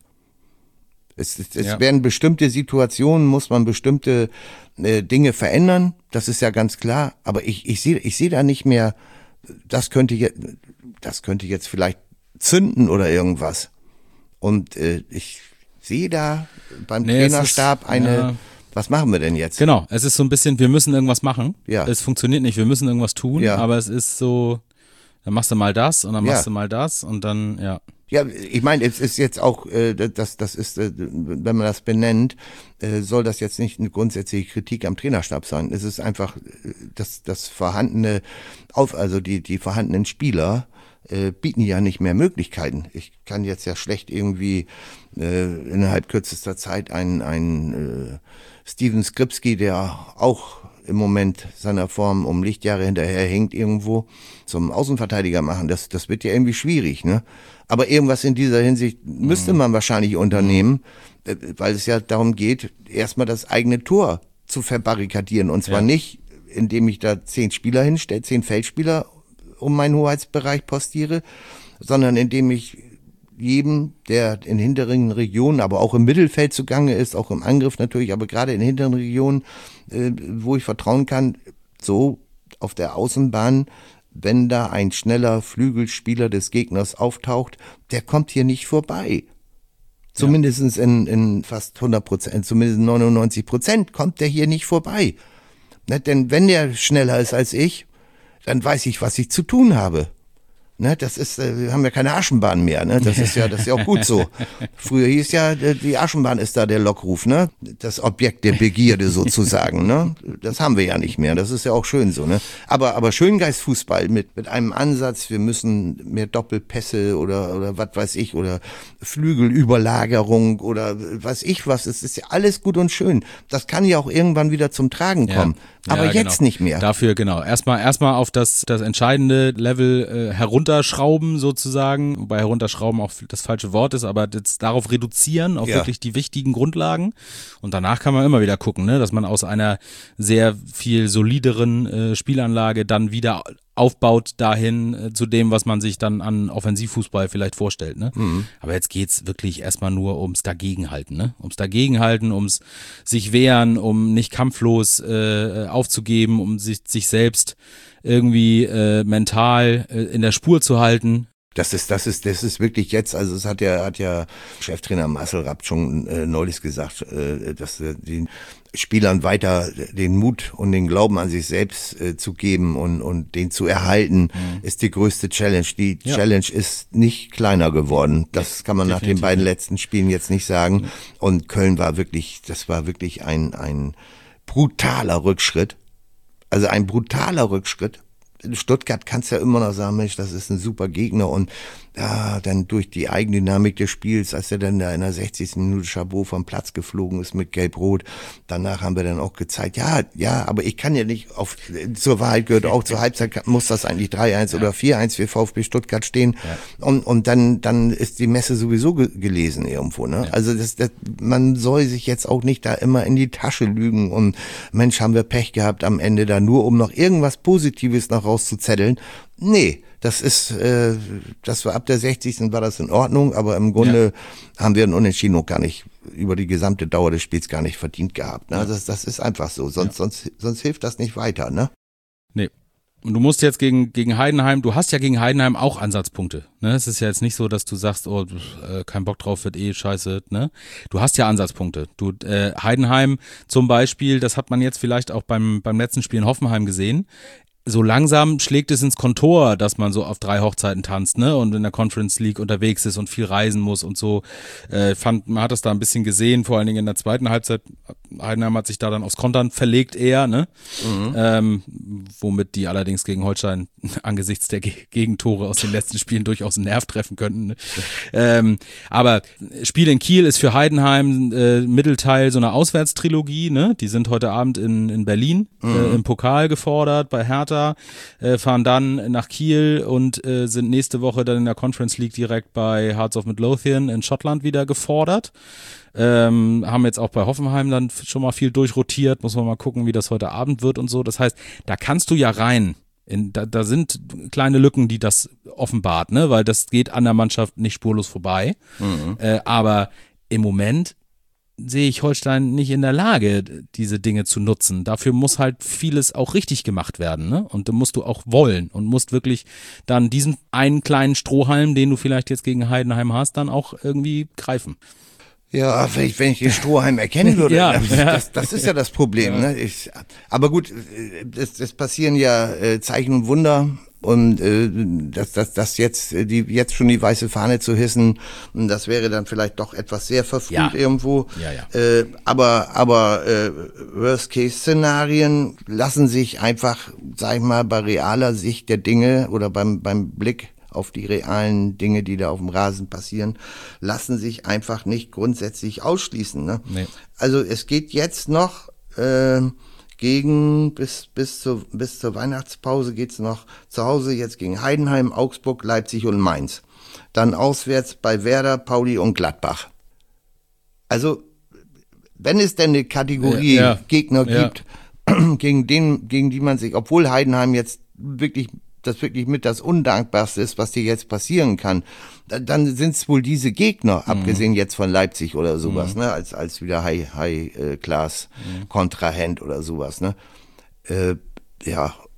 Es, es, es ja. werden bestimmte Situationen, muss man bestimmte äh, Dinge verändern. Das ist ja ganz klar. Aber ich, ich sehe, ich sehe da nicht mehr, das könnte jetzt, das könnte jetzt vielleicht zünden oder irgendwas. Und äh, ich sehe da beim nee, Trainerstab ist, eine, ja. was machen wir denn jetzt? Genau, es ist so ein bisschen, wir müssen irgendwas machen. Ja. Es funktioniert nicht, wir müssen irgendwas tun, ja. aber es ist so, dann machst du mal das und dann machst ja. du mal das und dann, ja. Ja, ich meine, es ist jetzt auch, äh, das, das ist, äh, wenn man das benennt, äh, soll das jetzt nicht eine grundsätzliche Kritik am Trainerstab sein. Es ist einfach äh, das, das vorhandene, auf, also die, die vorhandenen Spieler äh, bieten ja nicht mehr Möglichkeiten. Ich kann jetzt ja schlecht irgendwie äh, innerhalb kürzester Zeit einen, einen äh, Steven Skripski, der auch im Moment seiner Form um Lichtjahre hinterher hängt irgendwo, zum Außenverteidiger machen. Das, das wird ja irgendwie schwierig, ne? Aber irgendwas in dieser Hinsicht müsste man wahrscheinlich unternehmen, weil es ja darum geht, erstmal das eigene Tor zu verbarrikadieren. Und zwar ja. nicht, indem ich da zehn Spieler hinstelle, zehn Feldspieler um meinen Hoheitsbereich postiere, sondern indem ich jedem, der in hinteren Regionen, aber auch im Mittelfeld zugange ist, auch im Angriff natürlich, aber gerade in hinteren Regionen, äh, wo ich vertrauen kann, so auf der Außenbahn, wenn da ein schneller Flügelspieler des Gegners auftaucht, der kommt hier nicht vorbei. Zumindest ja. in, in fast hundert Prozent, zumindest neunundneunzig Prozent kommt der hier nicht vorbei. Ne, denn wenn der schneller ist als ich, dann weiß ich, was ich zu tun habe. Ne, das ist, äh, wir haben ja keine Aschenbahn mehr, ne? Das ist ja, das ist ja auch gut so. Früher hieß ja, die Aschenbahn ist da der Lockruf, ne? Das Objekt der Begierde sozusagen, ne? Das haben wir ja nicht mehr. Das ist ja auch schön so, ne? Aber, aber Schöngeistfußball mit, mit einem Ansatz, wir müssen mehr Doppelpässe oder, oder was weiß ich, oder Flügelüberlagerung oder weiß ich was. Es ist ja alles gut und schön. Das kann ja auch irgendwann wieder zum Tragen kommen. Ja. Aber ja, jetzt genau. nicht mehr. Dafür, genau. Erstmal, erstmal auf das, das entscheidende Level äh, herunterschrauben sozusagen, wobei herunterschrauben auch das falsche Wort ist, aber jetzt darauf reduzieren, auf Ja. wirklich die wichtigen Grundlagen. Und danach kann man immer wieder gucken, ne, dass man aus einer sehr viel solideren äh, Spielanlage dann wieder aufbaut dahin äh, zu dem, was man sich dann an Offensivfußball vielleicht vorstellt. Ne? Mhm. Aber jetzt geht's wirklich erstmal nur ums Dagegenhalten, ne? Ums Dagegenhalten, ums sich wehren, um nicht kampflos äh, aufzugeben, um sich, sich selbst irgendwie äh, mental äh, in der Spur zu halten. Das ist, das ist, das ist wirklich jetzt, also es hat ja, hat ja Cheftrainer Marcel Rapp schon äh, neulich gesagt, äh, dass äh, den Spielern weiter den Mut und den Glauben an sich selbst äh, zu geben und, und den zu erhalten, mhm. ist die größte Challenge. Die ja. Challenge ist nicht kleiner geworden. Das kann man Definitiv. nach den beiden letzten Spielen jetzt nicht sagen. Und Köln war wirklich, das war wirklich ein, ein brutaler Rückschritt. Also ein brutaler Rückschritt. In Stuttgart kannst du ja immer noch sagen, Mensch, das ist ein super Gegner und ja, dann durch die Eigendynamik des Spiels, als er dann da in der sechzigsten Minute Chabot vom Platz geflogen ist mit Gelb-Rot, danach haben wir dann auch gezeigt, ja, ja, aber ich kann ja nicht, auf zur Wahrheit gehört auch, zur Halbzeit muss das eigentlich drei eins ja. oder vier eins für VfB Stuttgart stehen ja. und und dann dann ist die Messe sowieso ge- gelesen irgendwo, ne? Ja. Also das, das, man soll sich jetzt auch nicht da immer in die Tasche lügen und Mensch, haben wir Pech gehabt am Ende da, nur um noch irgendwas Positives noch rauszuzetteln. Nee, das ist, äh, das war ab der sechzigsten war das in Ordnung, aber im Grunde ja. haben wir einen Unentschieden noch gar nicht, über die gesamte Dauer des Spiels gar nicht verdient gehabt. Ne? Ja. Das, das ist einfach so, sonst, ja. sonst, sonst hilft das nicht weiter, ne? Nee. Und du musst jetzt gegen, gegen Heidenheim, du hast ja gegen Heidenheim auch Ansatzpunkte. Ne? Es ist ja jetzt nicht so, dass du sagst, oh, äh, kein Bock drauf, wird eh scheiße. Ne? Du hast ja Ansatzpunkte. Du, äh, Heidenheim zum Beispiel, das hat man jetzt vielleicht auch beim, beim letzten Spiel in Hoffenheim gesehen. So langsam schlägt es ins Kontor, dass man so auf drei Hochzeiten tanzt, ne, und in der Conference League unterwegs ist und viel reisen muss und so. Äh, fand, man hat das da ein bisschen gesehen, vor allen Dingen in der zweiten Halbzeit. Heidenheim hat sich da dann aufs Kontern verlegt eher, ne, mhm. ähm, womit die allerdings gegen Holstein angesichts der Ge- Gegentore aus den letzten Spielen durchaus einen Nerv treffen könnten. Ne? Ähm, aber Spiel in Kiel ist für Heidenheim äh, Mittelteil so einer Auswärtstrilogie, ne, die sind heute Abend in, in Berlin mhm. äh, im Pokal gefordert bei Hertha. Äh, fahren dann nach Kiel und äh, sind nächste Woche dann in der Conference League direkt bei Hearts of Midlothian in Schottland wieder gefordert. Ähm, haben jetzt auch bei Hoffenheim dann schon mal viel durchrotiert, muss man mal gucken, wie das heute Abend wird und so. Das heißt, da kannst du ja rein. In, da, da sind kleine Lücken, die das offenbart, ne, weil das geht an der Mannschaft nicht spurlos vorbei. Mhm. Äh, aber im Moment sehe ich Holstein nicht in der Lage, diese Dinge zu nutzen. Dafür muss halt vieles auch richtig gemacht werden, ne? Und da musst du auch wollen und musst wirklich dann diesen einen kleinen Strohhalm, den du vielleicht jetzt gegen Heidenheim hast, dann auch irgendwie greifen. Ja, wenn ich, wenn ich den Strohhalm erkennen würde, ja, das, ja. Das, das ist ja das Problem. Ja. Ne? Ich, aber gut, es, es passieren ja äh, Zeichen und Wunder. Und äh, das, das, das jetzt, die jetzt schon die weiße Fahne zu hissen, das wäre dann vielleicht doch etwas sehr verfrüht ja. irgendwo. Ja, ja. Äh, aber aber äh, Worst-Case-Szenarien lassen sich einfach, sag ich mal, bei realer Sicht der Dinge oder beim beim Blick auf die realen Dinge, die da auf dem Rasen passieren, lassen sich einfach nicht grundsätzlich ausschließen. Ne? Nee. Also es geht jetzt noch äh, gegen, bis, bis zur, bis zur Weihnachtspause geht's noch zu Hause jetzt gegen Heidenheim, Augsburg, Leipzig und Mainz. Dann auswärts bei Werder, Pauli und Gladbach. Also, wenn es denn eine Kategorie ja, ja, Gegner ja. gibt, gegen den, gegen die man sich, obwohl Heidenheim jetzt wirklich, das wirklich mit das Undankbarste ist, was dir jetzt passieren kann, dann sind es wohl diese Gegner, mhm. abgesehen jetzt von Leipzig oder sowas, mhm. ne, als als wieder High High äh, Class mhm. Kontrahent oder sowas, ne, äh, ja,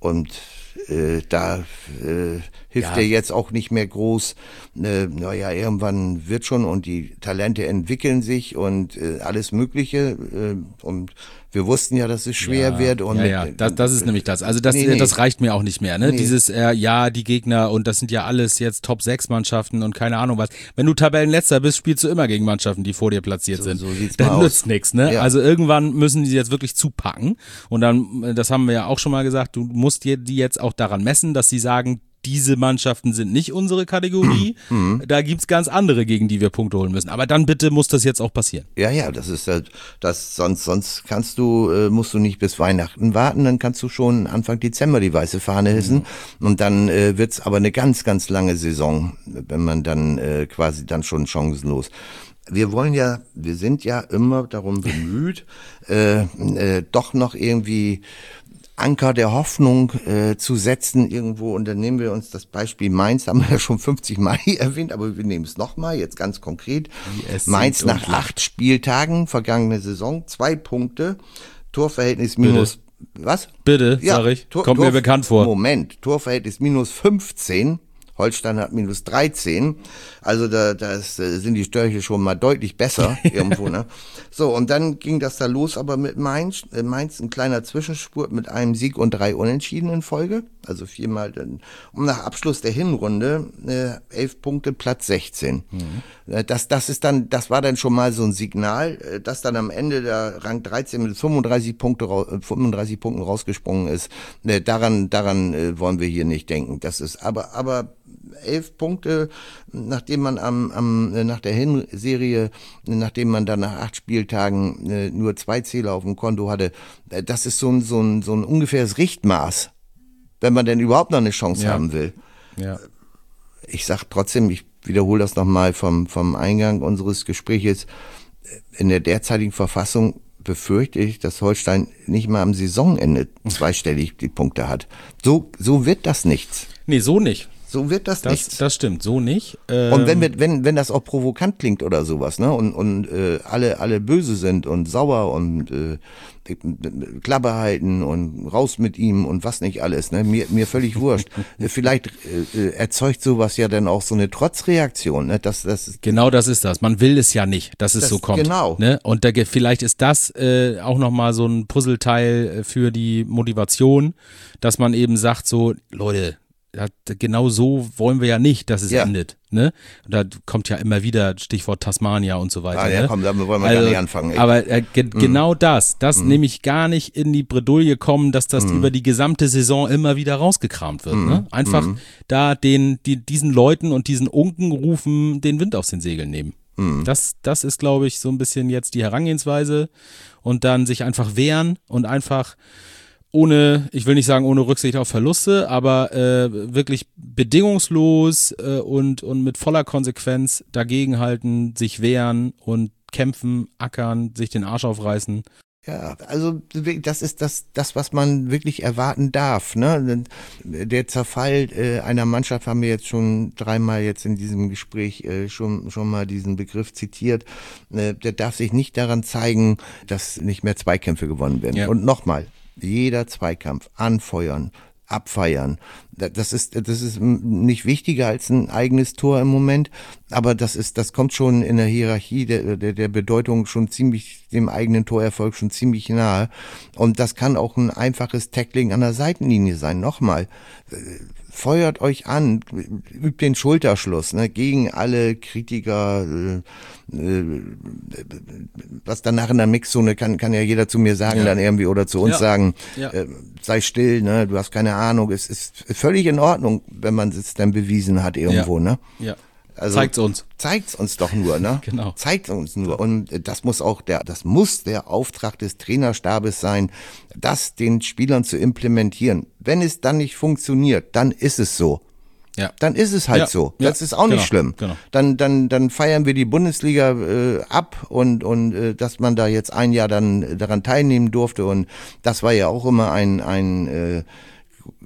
Und äh, da äh, hilft Ja. dir jetzt auch nicht mehr groß. Äh, naja, irgendwann wird schon und die Talente entwickeln sich und äh, alles Mögliche. Äh, und wir wussten ja, dass es schwer ja, wird. Und ja, ja, mit, das, das ist nämlich das. Also das, Nee, nee. das reicht mir auch nicht mehr. Ne? Nee. Dieses, äh, ja, die Gegner und das sind ja alles jetzt Top sechs Mannschaften und keine Ahnung was. Wenn du Tabellenletzter bist, spielst du immer gegen Mannschaften, die vor dir platziert So- sind. so sieht's mal Dann aus. nützt nichts. Ne? Ja. Also irgendwann müssen die jetzt wirklich zupacken. Und dann, äh, das haben wir ja auch schon mal gesagt, du musst dir die jetzt auch daran messen, dass sie sagen, diese Mannschaften sind nicht unsere Kategorie. Da gibt's ganz andere, gegen die wir Punkte holen müssen. Aber dann bitte muss das jetzt auch passieren. Ja, ja, das ist halt, das, sonst, sonst kannst du, äh, musst du nicht bis Weihnachten warten, dann kannst du schon Anfang Dezember die weiße Fahne hissen und dann äh, wird's aber eine ganz, ganz lange Saison, wenn man dann äh, quasi dann schon chancenlos. Wir wollen ja, wir sind ja immer darum bemüht, äh, äh, doch noch irgendwie Anker der Hoffnung äh, zu setzen irgendwo. Und dann nehmen wir uns das Beispiel Mainz, haben wir ja schon fünfzig Mal erwähnt, aber wir nehmen es nochmal, jetzt ganz konkret. Es Mainz singt und nach lacht. acht Spieltagen, vergangene Saison, zwei Punkte, Torverhältnis minus, was? Bitte, sag ich. Tor- Kommt mir Tor- bekannt vor. Moment, Torverhältnis minus fünfzehn. Holstein hat minus dreizehn, also da, da ist, äh, sind die Störche schon mal deutlich besser irgendwo, ne? So, und dann ging das da los, aber mit Mainz, äh, Mainz ein kleiner Zwischenspurt mit einem Sieg und drei Unentschieden in Folge, also viermal, dann, und nach Abschluss der Hinrunde äh, elf Punkte, Platz sechzehn. Mhm. Äh, das, das ist dann, das war dann schon mal so ein Signal, äh, dass dann am Ende der Rang dreizehn mit fünfunddreißig Punkte, rau- äh, fünfunddreißig Punkten rausgesprungen ist. Äh, daran, daran äh, wollen wir hier nicht denken. Das ist, aber, aber elf Punkte, nachdem man am, am nach der Hinserie, nachdem man dann nach acht Spieltagen äh, nur zwei Zähler auf dem Konto hatte, äh, das ist so ein, so ein, so ein ungefähres Richtmaß, wenn man denn überhaupt noch eine Chance Ja. haben will. Ja. Ich sag trotzdem, ich wiederhole das nochmal vom, vom Eingang unseres Gespräches, in der derzeitigen Verfassung befürchte ich, dass Holstein nicht mal am Saisonende zweistellig die Punkte hat. So, so wird das nichts. Nee, so nicht. So wird das, Das, nichts. das stimmt, so nicht. Ähm, Und wenn, wir, wenn, wenn das auch provokant klingt oder sowas, ne, und, und äh, alle, alle böse sind und sauer und äh, Klappe halten und raus mit ihm und was nicht alles, ne, mir, mir völlig wurscht. Vielleicht äh, erzeugt sowas ja dann auch so eine Trotzreaktion, ne, dass das Genau das ist das. Man will es ja nicht, dass es Das- so kommt. genau. Ne? Und da, ge- vielleicht ist das äh, auch nochmal so ein Puzzleteil äh, für die Motivation, dass man eben sagt so, Leute, das, genau so wollen wir ja nicht, dass es Ja. endet. Ne? Und da kommt ja immer wieder Stichwort Tasmania und so weiter. Ah, ja, ne? komm, damit wollen wir gar nicht anfangen, ey. Aber äh, ge genau das, das nämlich gar nicht in die Bredouille kommen, dass das über die gesamte Saison immer wieder rausgekramt wird. Ne? Einfach da den, die, diesen Leuten und diesen Unkenrufen den Wind aus den Segeln nehmen. Das, das ist, glaube ich, so ein bisschen jetzt die Herangehensweise und dann sich einfach wehren und einfach ohne, ich will nicht sagen ohne Rücksicht auf Verluste, aber äh, wirklich bedingungslos äh, und, und mit voller Konsequenz dagegenhalten, sich wehren und kämpfen, ackern, sich den Arsch aufreißen. Ja, also das ist das, das, was man wirklich erwarten darf. Ne? Der Zerfall äh, einer Mannschaft haben wir jetzt schon dreimal jetzt in diesem Gespräch äh, schon schon mal diesen Begriff zitiert. Äh, der darf sich nicht daran zeigen, dass nicht mehr Zweikämpfe gewonnen werden. Ja. Und nochmal, jeder Zweikampf anfeuern, abfeiern. Das ist, das ist nicht wichtiger als ein eigenes Tor im Moment, aber das ist, das kommt schon in der Hierarchie der, der, der Bedeutung schon ziemlich, dem eigenen Torerfolg schon ziemlich nahe. Und das kann auch ein einfaches Tackling an der Seitenlinie sein. Nochmal, feuert euch an, übt den Schulterschluss, ne, gegen alle Kritiker, äh, äh, was danach in der Mixzone kann, kann ja jeder zu mir sagen, Ja. dann irgendwie, oder zu uns Ja. sagen, Ja. äh, sei still, ne, du hast keine Ahnung, es ist völlig in Ordnung, wenn man es dann bewiesen hat irgendwo, Ja. ne. Ja. Also, Zeigt's uns. Zeigt's uns doch nur, ne? Genau. Zeigt's uns nur. Und das muss auch der, das muss der Auftrag des Trainerstabes sein, das den Spielern zu implementieren. Wenn es dann nicht funktioniert, dann ist es so. Ja. Dann ist es halt Ja, so. ja, Das ist auch nicht genau, schlimm. genau. Dann, dann, dann feiern wir die Bundesliga äh, ab und und äh, dass man da jetzt ein Jahr dann daran teilnehmen durfte und das war ja auch immer ein ein äh,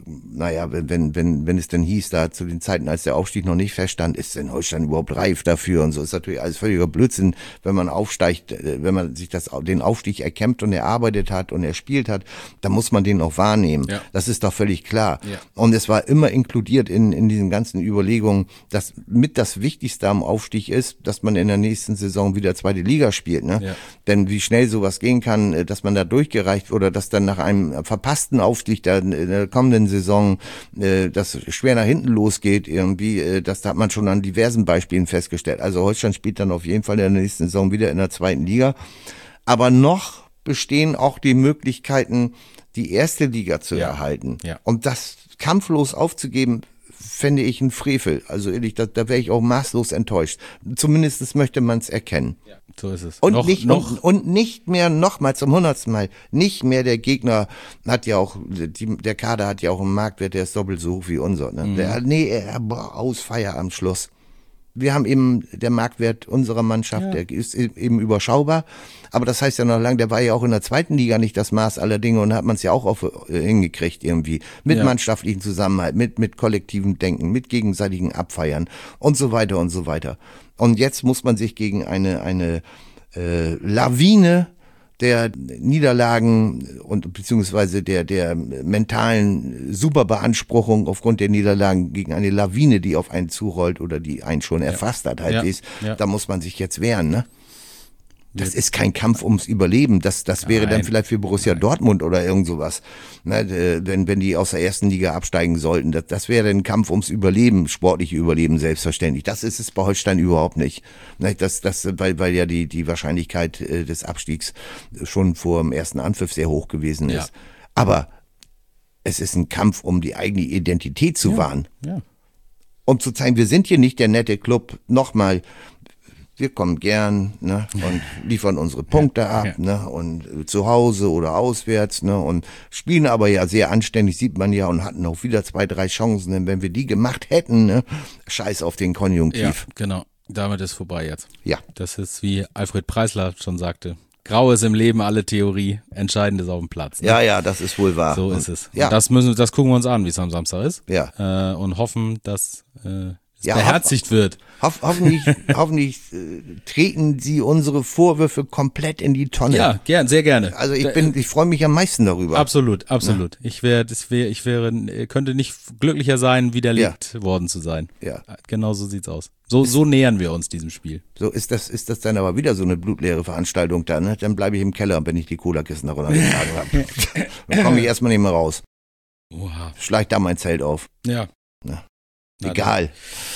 naja, wenn, wenn, wenn es denn hieß, da zu den Zeiten, als der Aufstieg noch nicht feststand, ist denn Holstein überhaupt reif dafür und so, ist natürlich alles völliger Blödsinn, wenn man aufsteigt, wenn man sich das, den Aufstieg erkämpft und erarbeitet hat und erspielt hat, dann muss man den auch wahrnehmen. Ja. Das ist doch völlig klar. Ja. Und es war immer inkludiert in, in diesen ganzen Überlegungen, dass mit das Wichtigste am Aufstieg ist, dass man in der nächsten Saison wieder zweite Liga spielt, ne? Ja. Denn wie schnell sowas gehen kann, dass man da durchgereicht oder dass dann nach einem verpassten Aufstieg der, der kommenden Saison äh, das schwer nach hinten losgeht irgendwie, äh, das hat man schon an diversen Beispielen festgestellt. Also Holstein spielt dann auf jeden Fall in der nächsten Saison wieder in der zweiten Liga. Aber noch bestehen auch die Möglichkeiten, die erste Liga zu ja. erhalten. Ja. Und das kampflos aufzugeben, fände ich ein Frevel. Also ehrlich, da, da wäre ich auch maßlos enttäuscht. Zumindest möchte man es erkennen. Ja, so ist es. Und, noch, nicht, noch. Und, und nicht mehr, nochmal zum hundertsten Mal, nicht mehr der Gegner hat ja auch, die, der Kader hat ja auch einen Marktwert, der ist doppelt so hoch wie unser. Ne? Mhm. Der, nee, er, boah, aus Feier am Schluss. Wir haben eben, der Marktwert unserer Mannschaft, ja. der ist eben überschaubar. Aber das heißt ja noch lange, der war ja auch in der zweiten Liga nicht das Maß aller Dinge und hat man es ja auch auf, äh, hingekriegt irgendwie. Mit ja. mannschaftlichen Zusammenhalt, mit, mit kollektivem Denken, mit gegenseitigen Abfeiern und so weiter und so weiter. Und jetzt muss man sich gegen eine, eine äh, Lawine der Niederlagen und beziehungsweise der der mentalen Superbeanspruchung aufgrund der Niederlagen gegen eine Lawine, die auf einen zurollt oder die einen schon erfasst hat, halt ja. ist, ja. da muss man sich jetzt wehren, ne? Das ist kein Kampf ums Überleben. Das, das wäre Nein. dann vielleicht für Borussia Nein. Dortmund oder irgend sowas. Ne, wenn, wenn die aus der ersten Liga absteigen sollten. Das, das wäre ein Kampf ums Überleben, sportliche Überleben selbstverständlich. Das ist es bei Holstein überhaupt nicht. Ne, das, das, weil, weil ja die, die Wahrscheinlichkeit äh, des Abstiegs schon vor dem ersten Anpfiff sehr hoch gewesen ist. Ja. Aber es ist ein Kampf, um die eigene Identität zu ja. wahren. Ja. Um zu zeigen, wir sind hier nicht der nette Club. Nochmal, wir kommen gern, ne, und liefern unsere Punkte ja, ab, ja. ne, und äh, zu Hause oder auswärts, ne, und spielen aber ja sehr anständig, sieht man ja, und hatten auch wieder zwei, drei Chancen, denn wenn wir die gemacht hätten, ne, scheiß auf den Konjunktiv. Ja, genau. Damit ist vorbei jetzt. Ja. Das ist, wie Alfred Preisler schon sagte, grau ist im Leben alle Theorie, entscheidend ist auf dem Platz. Ne? Ja, ja, das ist wohl wahr. So ist es. Ja. Und das müssen, das gucken wir uns an, wie es am Samstag ist. Ja. Äh, und hoffen, dass äh, es ja, beherzigt hoff, wird. Hoff, hoffentlich hoffentlich äh, treten Sie unsere Vorwürfe komplett in die Tonne. Ja, gern, sehr gerne. Also ich bin, ich freue mich am meisten darüber. Absolut, absolut. Ja. Ich wäre, das wäre, ich wäre, könnte nicht glücklicher sein, widerlegt ja. worden zu sein. Ja. Genau so sieht's aus. So, ist, so nähern wir uns diesem Spiel. So ist das, ist das dann aber wieder so eine blutleere Veranstaltung da, ne? Dann bleibe ich im Keller, wenn ich die Cola-Kissen darunter getragen habe. Dann komme ich erstmal nicht mehr raus. Oha. Schleicht da mein Zelt auf. Ja. Na, egal.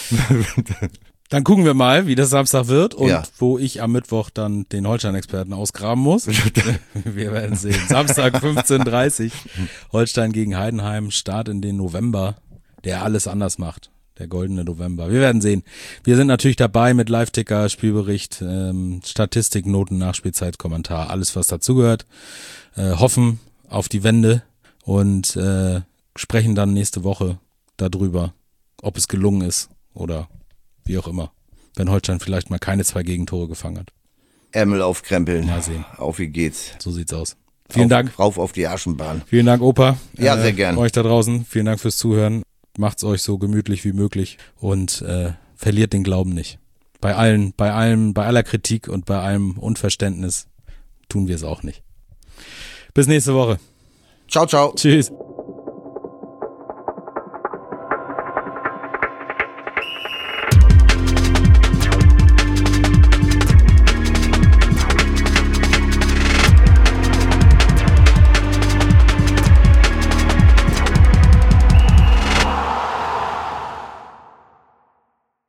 Dann gucken wir mal, wie das Samstag wird und ja. wo ich am Mittwoch dann den Holstein-Experten ausgraben muss. Wir werden sehen. Samstag fünfzehn Uhr dreißig, Holstein gegen Heidenheim, Start in den November, der alles anders macht. Der goldene November. Wir werden sehen. Wir sind natürlich dabei mit Live-Ticker, Spielbericht, ähm, Statistik, Noten, Nachspielzeit, Kommentar, alles was dazugehört. Äh, hoffen auf die Wende und äh, sprechen dann nächste Woche darüber, ob es gelungen ist oder wie auch immer. Wenn Holstein vielleicht mal keine zwei Gegentore gefangen hat. Ärmel aufkrempeln. Mal sehen. Auf wie geht's. So sieht's aus. Vielen auf, Dank. Rauf auf die Aschenbahn. Vielen Dank, Opa. Ja, äh, sehr gern. Euch da draußen. Vielen Dank fürs Zuhören. Macht's euch so gemütlich wie möglich und äh, verliert den Glauben nicht. Bei allen, bei allem, bei aller Kritik und bei allem Unverständnis tun wir es auch nicht. Bis nächste Woche. Ciao, ciao. Tschüss.